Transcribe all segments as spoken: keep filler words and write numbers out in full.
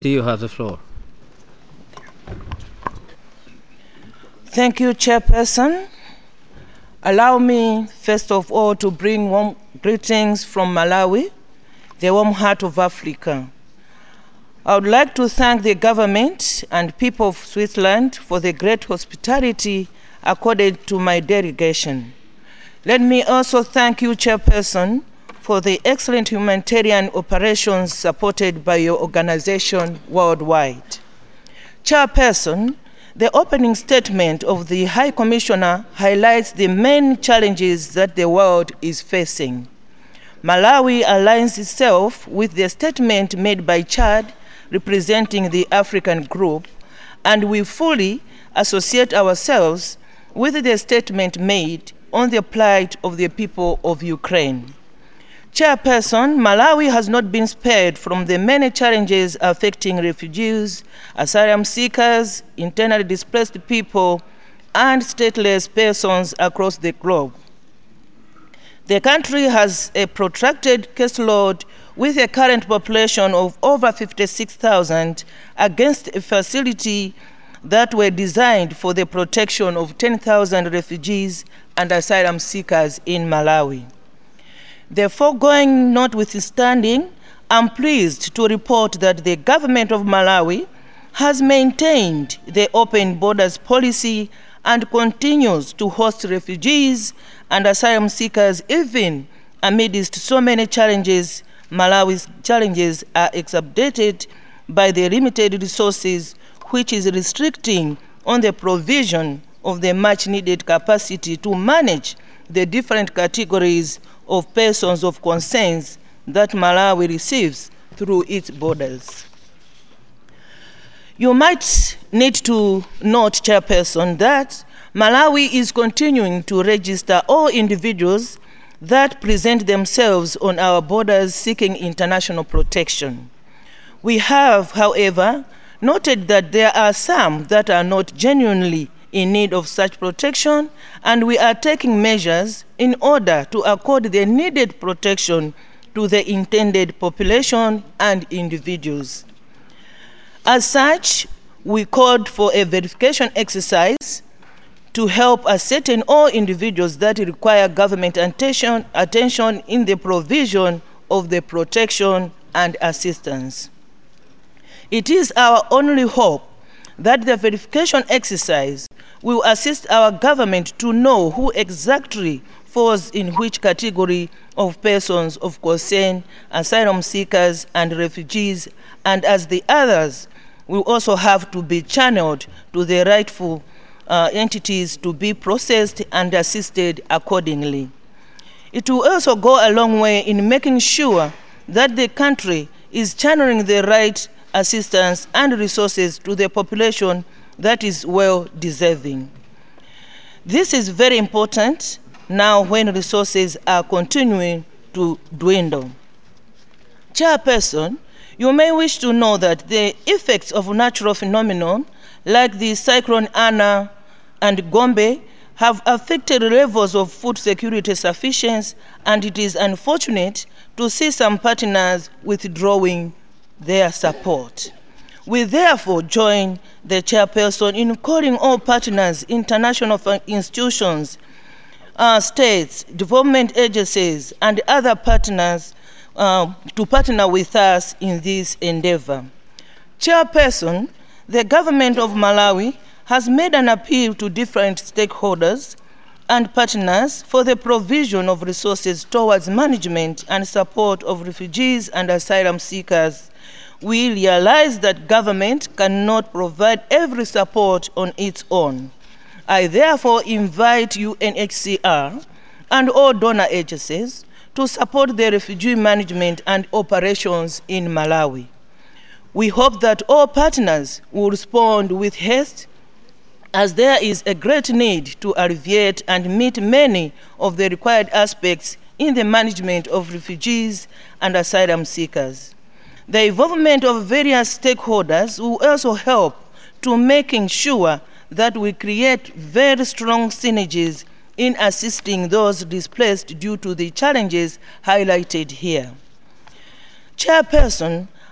You have the floor. Thank you, Chairperson. Allow me, first of all, to bring warm greetings from Malawi, the warm heart of Africa. I would like to thank the government and people of Switzerland for the great hospitality accorded to my delegation. Let me also thank you, Chairperson, for the excellent humanitarian operations supported by your organization worldwide. Chairperson, the opening statement of the High Commissioner highlights the main challenges that the world is facing. Malawi aligns itself with the statement made by Chad, representing the African group, and we fully associate ourselves with the statement made on the plight of the people of Ukraine. Chairperson, Malawi has not been spared from the many challenges affecting refugees, asylum seekers, internally displaced people, and stateless persons across the globe. The country has a protracted caseload with a current population of over fifty-six thousand against a facility that were designed for the protection of ten thousand refugees and asylum seekers in Malawi. The foregoing notwithstanding, I'm pleased to report that the government of Malawi has maintained the open borders policy and continues to host refugees and asylum seekers even amidst so many challenges. Malawi's challenges are exacerbated by the limited resources, which is restricting on the provision of the much needed capacity to manage the different categories of persons of concerns that Malawi receives through its borders. You might need to note, Chairperson, that Malawi is continuing to register all individuals that present themselves on our borders seeking international protection. We have, however, noted that there are some that are not genuinely in need of such protection, and we are taking measures in order to accord the needed protection to the intended population and individuals. As such, we called for a verification exercise to help ascertain all individuals that require government attention, attention in the provision of the protection and assistance. It is our only hope that the verification exercise will assist our government to know who exactly falls in which category of persons of concern, asylum seekers and refugees, and as the others will also have to be channeled to the rightful uh, entities to be processed and assisted accordingly. It will also go a long way in making sure that the country is channeling the right assistance and resources to the population that is well deserving. This is very important now when resources are continuing to dwindle. Chairperson, you may wish to know that the effects of natural phenomena like the Cyclone Anna and Gombe have affected levels of food security sufficiency, and it is unfortunate to see some partners withdrawing their support. We therefore join the chairperson in calling all partners, international institutions, uh, states, development agencies, and other partners uh, to partner with us in this endeavor. Chairperson, the government of Malawi has made an appeal to different stakeholders and partners for the provision of resources towards management and support of refugees and asylum seekers. We realize that government cannot provide every support on its own. I therefore invite U N H C R and all donor agencies to support the refugee management and operations in Malawi. We hope that all partners will respond with haste, as there is a great need to alleviate and meet many of the required aspects in the management of refugees and asylum seekers. The involvement of various stakeholders will also help to making sure that we create very strong synergies in assisting those displaced due to the challenges highlighted here. Chairperson,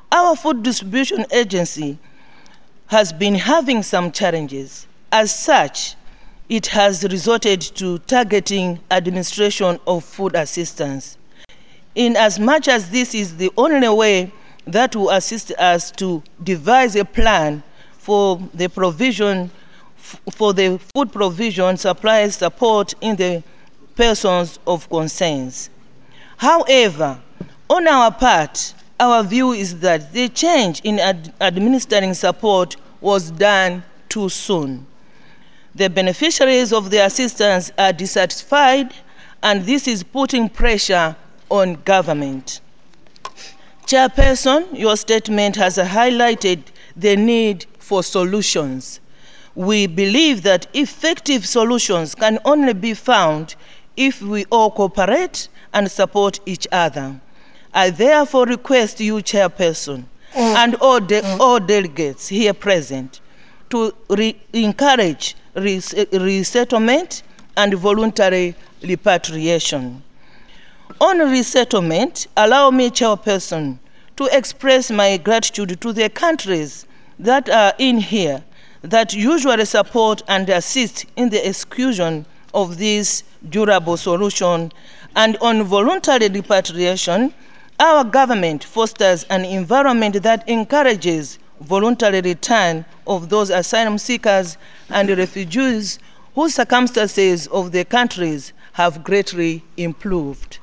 Our food distribution agency has been having some challenges. As such, it has resorted to targeting administration of food assistance. In as much as this is the only way that will assist us to devise a plan for the provision, for the food provision, supply, support in the persons of concerns. However, on our part, our view is that the change in ad administering support was done too soon. The beneficiaries of the assistance are dissatisfied, and this is putting pressure on government. Chairperson, your statement has highlighted the need for solutions. We believe that effective solutions can only be found if we all cooperate and support each other. I therefore request you, Chairperson, and all, de all delegates here present to re encourage res resettlement and voluntary repatriation. On resettlement, allow me, Chairperson, to express my gratitude to the countries that are in here that usually support and assist in the execution of this durable solution. And on voluntary repatriation, our government fosters an environment that encourages voluntary return of those asylum seekers and refugees whose circumstances of their countries have greatly improved.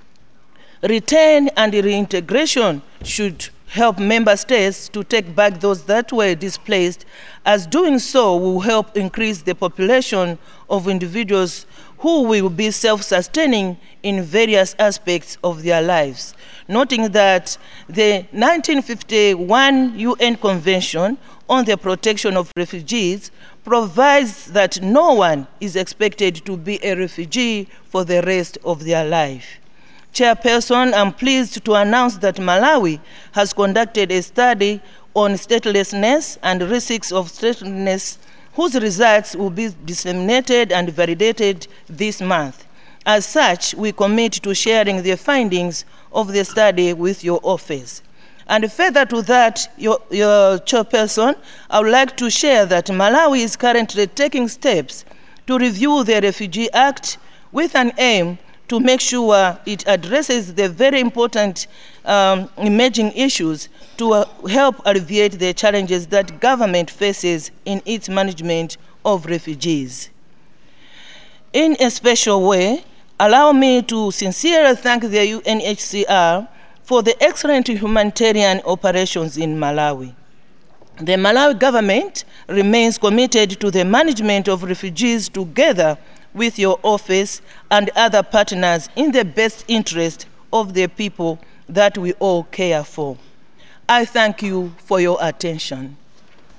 Return and reintegration should help member states to take back those that were displaced, as doing so will help increase the population of individuals who will be self-sustaining in various aspects of their lives. Noting that the nineteen fifty-one U N Convention on the Protection of Refugees provides that no one is expected to be a refugee for the rest of their life. Chairperson, I'm pleased to announce that Malawi has conducted a study on statelessness and risks of statelessness, whose results will be disseminated and validated this month. As such, we commit to sharing the findings of the study with your office. And further to that, your, your Chairperson, I would like to share that Malawi is currently taking steps to review the Refugee Act with an aim to make sure it addresses the very important um, emerging issues to uh, help alleviate the challenges that government faces in its management of refugees. In a special way, allow me to sincerely thank the U N H C R for the excellent humanitarian operations in Malawi. The Malawi government remains committed to the management of refugees together with your office and other partners in the best interest of the people that we all care for. I thank you for your attention.